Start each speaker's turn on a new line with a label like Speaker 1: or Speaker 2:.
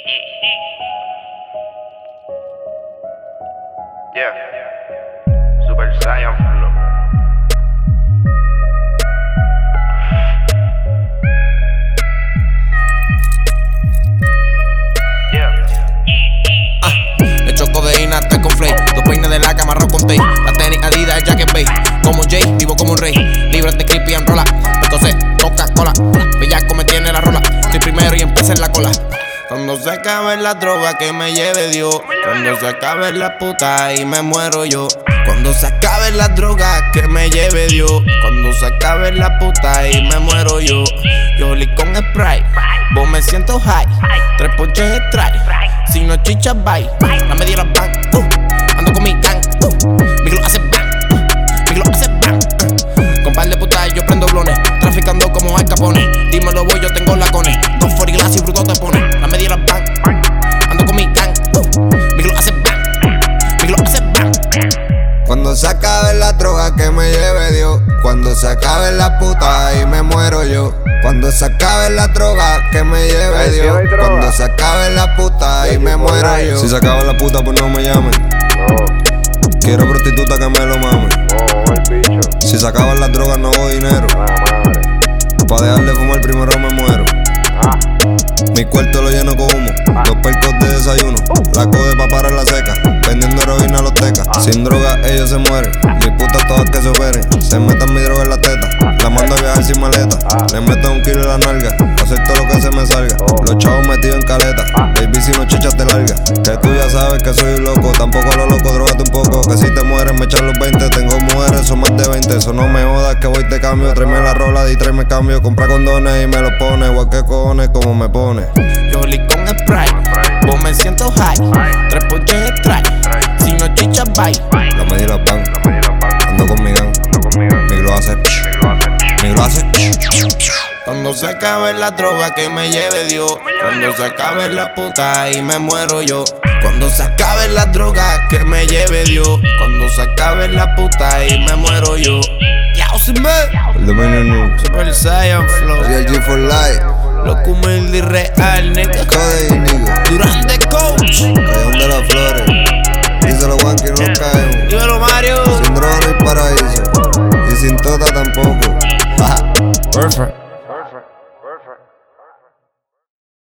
Speaker 1: Yeah. Super Saiyan Flow.
Speaker 2: Le echo codeína hasta con flake. Dos peines de la cama, con tape. La tenis Adidas, el jacket bay. Como Jay, vivo como un rey. Libres de creepy and rolla. Entonces, Coca-Cola. Bellaco me tiene la rola. Estoy primero y empecé en la cola. Cuando se acabe la droga que me lleve Dios. Cuando se acabe la puta y me muero yo. Cuando se acabe la droga que me lleve Dios. Cuando se acabe la puta y me muero yo. Yo li con Sprite, vos me siento high. 3 ponches strike, si no chicha bye. La medida bang, ando con mi gang. Mi glow hace bang, mi glow hace bang. Con par de putas yo prendo blones, traficando como Al Capone. Dímelo voy, yo tengo lacones. Con 40 glass y bruto te pone. La medida bang, ando con mi gang. Mi glow hace bang, mi glow hace bang.
Speaker 3: Cuando se acabe la droga que me lleve Dios. Cuando se acabe la puta y me muero yo. Cuando se acabe la droga que me lleve Dios. Cuando se acabe la puta y me muero yo.
Speaker 4: Si se acaba la puta pues no me llamen. Quiero prostituta que me lo mame. Si se acaban las drogas no hago dinero. Pa' dejar de fumar primero me muero. Mi cuarto lo lleno con humo. 2 percos de desayuno. La code pa' parar la seca. Vendiendo heroína a los tecas. Sin droga ellos se mueren. Mis putas todas que se operen. Se metan mi droga en la teta. La mando a viajar sin maleta. Le meto 1 kilo en la nalga. Hacer todo lo que se me salga. Los chavos metidos en caleta. Baby si no chichas te larga. Que tú ya sabes que soy un loco. Tampoco lo loco, drogate un poco. Que si te mueres me echan los 20. Tengo mujeres, son más de 20. Eso no me jodas que voy te cambio. Tráeme la rola y tráeme cambio. Compra condones y me los pone. Igual que cojones como me pone.
Speaker 2: Yo li con Sprite, vos me siento high. 3 ponches strike, si no chicha bye.
Speaker 4: La medida bang, ando con mi gang. Mi glow hace, mi glow hace.
Speaker 2: Cuando se acabe la droga que me lleve Dios. Cuando se acabe la puta y me muero yo. Cuando se acabe la droga que me lleve Dios. Cuando se acabe la puta y me muero yo. Yao sin me.
Speaker 4: El dominio new.
Speaker 2: Super Saiyan Flow.
Speaker 3: G for life.
Speaker 2: Loco humilde y real, nigga.
Speaker 3: Code, nigga.
Speaker 2: Durante coach.
Speaker 4: Callejón de la Flor.